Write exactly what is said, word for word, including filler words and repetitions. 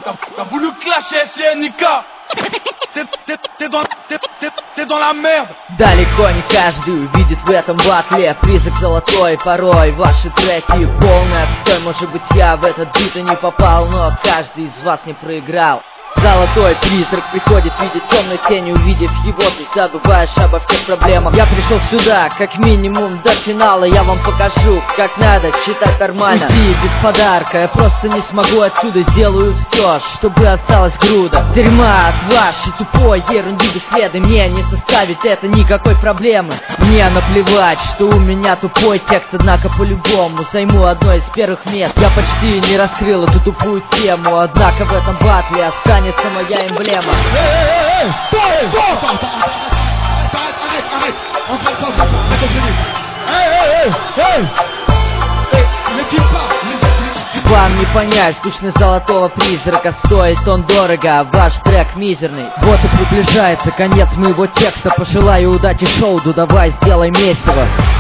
T'as voulu clasher S N K. T'es dans, t'es dans la merde. Далеко не каждый увидит в этом батле призрак золотой. Порой ваши треки полный отстой. Может быть, я в этот бит и не попал, но каждый из вас не проиграл. Золотой призрак приходит в виде темной тени. Увидев его, ты забываешь обо всех проблемах. Я пришел сюда, как минимум, до финала. Я вам покажу, как надо читать нормально. Уйти без подарка, я просто не смогу отсюда. Сделаю все, чтобы осталась груда дерьма от вашей тупой ерунды без следа. Мне не составит это никакой проблемы. Мне наплевать, что у меня тупой текст. Однако по-любому займу одно из первых мест. Я почти не раскрыл эту тупую тему. Однако в этом батле останется моя эмблема. Вам не понять сущность золотого призрака. Стоит он дорого, а ваш трек мизерный. Вот и приближается конец моего текста. Пожелаю удачи шоу, давай сделай месиво.